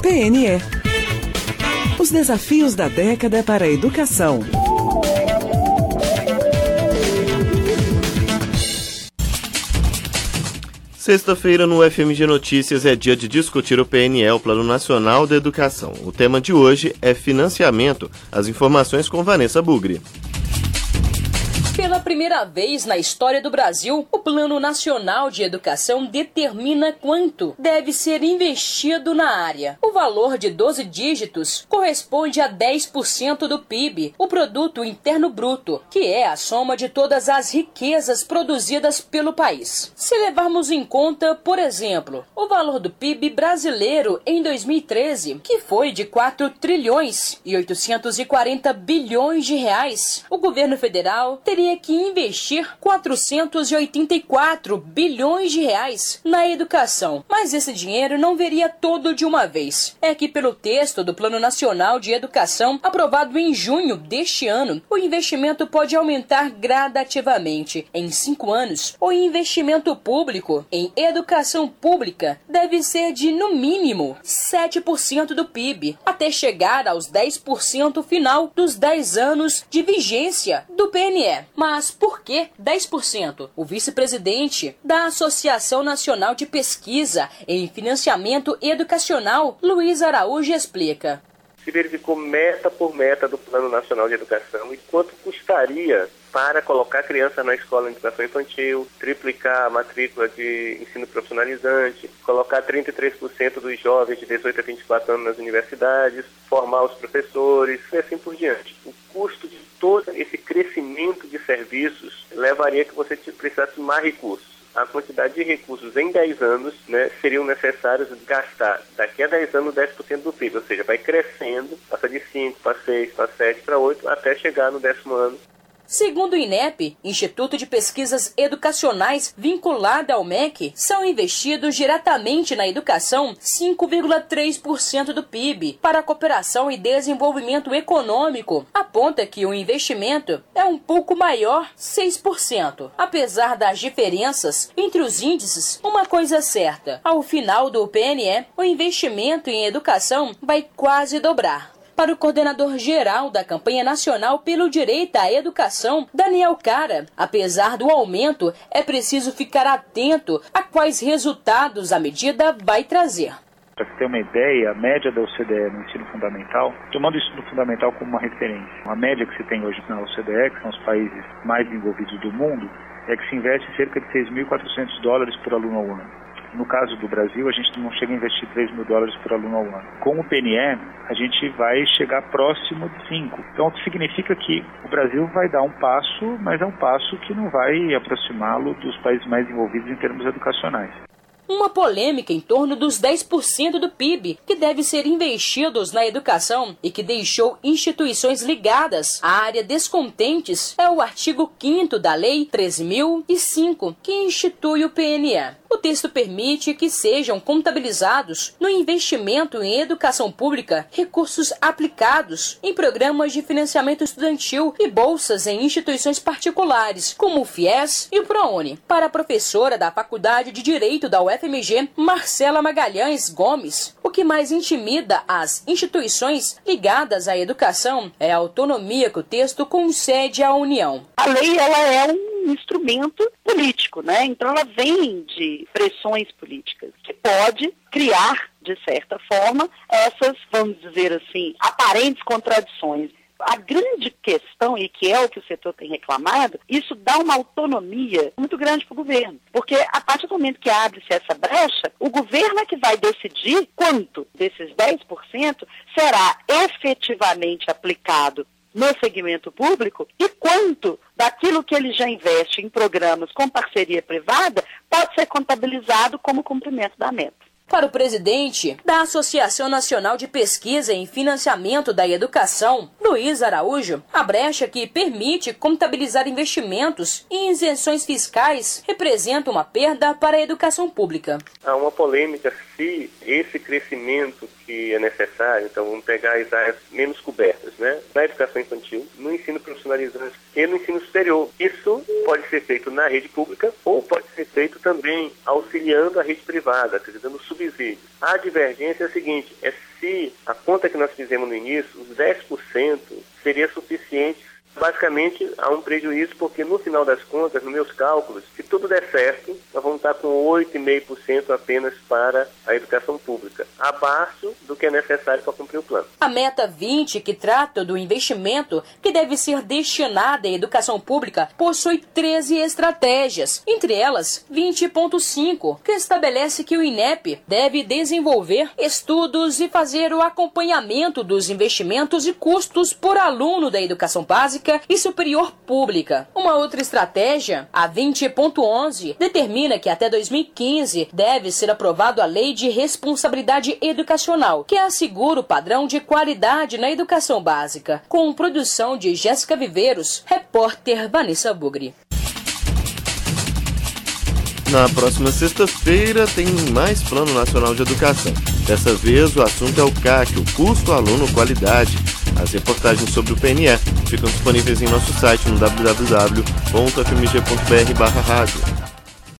PNE. Os desafios da década para a educação. Sexta-feira no FMG Notícias é dia de discutir o PNE, o Plano Nacional da Educação. O tema de hoje é financiamento. As informações com Vanessa Bugri. Pela primeira vez na história do Brasil, o Plano Nacional de Educação determina quanto deve ser investido na área. O valor de 12 dígitos corresponde a 10% do PIB, o Produto Interno Bruto, que é a soma de todas as riquezas produzidas pelo país. Se levarmos em conta, por exemplo, o valor do PIB brasileiro em 2013, que foi de 4 trilhões e 840 bilhões de reais, o governo federal teria que investir 484 bilhões de reais na educação. Mas esse dinheiro não viria todo de uma vez. É que pelo texto do Plano Nacional de Educação, aprovado em junho deste ano, o investimento pode aumentar gradativamente. Em 5 anos, o investimento público em educação pública deve ser de, no mínimo, 7% do PIB, até chegar aos 10% final dos 10 anos de vigência do PNE. Mas por que 10%? O vice-presidente da Associação Nacional de Pesquisa em Financiamento Educacional, Luiz Araújo, explica. Se verificou meta por meta do Plano Nacional de Educação e quanto custaria para colocar a criança na escola de educação infantil, triplicar a matrícula de ensino profissionalizante, colocar 33% dos jovens de 18 a 24 anos nas universidades, formar os professores e assim por diante. O custo de todo esse crescimento de serviços levaria que você precisasse de mais recursos. A quantidade de recursos em 10 anos, seriam necessários gastar daqui a 10 anos 10% do PIB, ou seja, vai crescendo, passa de 5 para 6, para 7, para 8, até chegar no 10º ano. Segundo o INEP, Instituto de Pesquisas Educacionais vinculado ao MEC, são investidos diretamente na educação 5,3% do PIB. Para a cooperação e desenvolvimento econômico, aponta que o investimento é um pouco maior, 6%. Apesar das diferenças entre os índices, uma coisa é certa: ao final do PNE, o investimento em educação vai quase dobrar. Para o coordenador-geral da Campanha Nacional pelo Direito à Educação, Daniel Cara, apesar do aumento, é preciso ficar atento a quais resultados a medida vai trazer. Para você ter uma ideia, a média da OCDE no ensino fundamental, tomando o ensino fundamental como uma referência, a média que se tem hoje na OCDE, que são os países mais desenvolvidos do mundo, é que se investe cerca de $6.400 por aluno ao ano. No caso do Brasil, a gente não chega a investir $3.000 por aluno ao ano. Com o PNE, a gente vai chegar próximo de 5. Então, o que significa que o Brasil vai dar um passo, mas é um passo que não vai aproximá-lo dos países mais desenvolvidos em termos educacionais. Uma polêmica em torno dos 10% do PIB que deve ser investidos na educação e que deixou instituições ligadas à área descontentes é o artigo 5º da Lei 13.005, que institui o PNE. O texto permite que sejam contabilizados no investimento em educação pública recursos aplicados em programas de financiamento estudantil e bolsas em instituições particulares, como o FIES e o ProUni. Para a professora da Faculdade de Direito da UFMG, Marcela Magalhães Gomes, o que mais intimida as instituições ligadas à educação é a autonomia que o texto concede à União. A lei ela é um instrumento político, Então ela vem de pressões políticas que pode criar, de certa forma, essas, vamos dizer assim, aparentes contradições. A grande questão, e que é o que o setor tem reclamado, isso dá uma autonomia muito grande para o governo. Porque a partir do momento que abre-se essa brecha, o governo é que vai decidir quanto desses 10% será efetivamente aplicado no segmento público e quanto daquilo que ele já investe em programas com parceria privada pode ser contabilizado como cumprimento da meta. Para o presidente da Associação Nacional de Pesquisa em Financiamento da Educação, Luiz Araújo, a brecha que permite contabilizar investimentos e isenções fiscais representa uma perda para a educação pública. Há uma polêmica se esse crescimento que é necessário, então vamos pegar as áreas menos cobertas, na educação infantil, no ensino profissionalizante e no ensino superior. Isso pode ser feito na rede pública ou pode ser feito também auxiliando a rede privada, quer dizer, dando subsídios. A divergência é a seguinte, é se a conta que nós fizemos no início, os 10%, seria suficiente. Basicamente, há um prejuízo porque, no final das contas, nos meus cálculos, se tudo der certo, nós vamos estar com 8,5% apenas para a educação pública, abaixo do que é necessário para cumprir o plano. A meta 20, que trata do investimento que deve ser destinado à educação pública, possui 13 estratégias, entre elas 20.5, que estabelece que o INEP deve desenvolver estudos e fazer o acompanhamento dos investimentos e custos por aluno da educação básica e superior pública. Uma outra estratégia, a 20.11, determina que até 2015 deve ser aprovado a Lei de Responsabilidade Educacional, que assegura o padrão de qualidade na educação básica. Com produção de Jéssica Viveiros, repórter Vanessa Bugri. Na próxima sexta-feira tem mais Plano Nacional de Educação. Dessa vez o assunto é o CAC, o Custo Aluno Qualidade. As reportagens sobre o PNE ficam disponíveis em nosso site no www.fmg.br/rádio.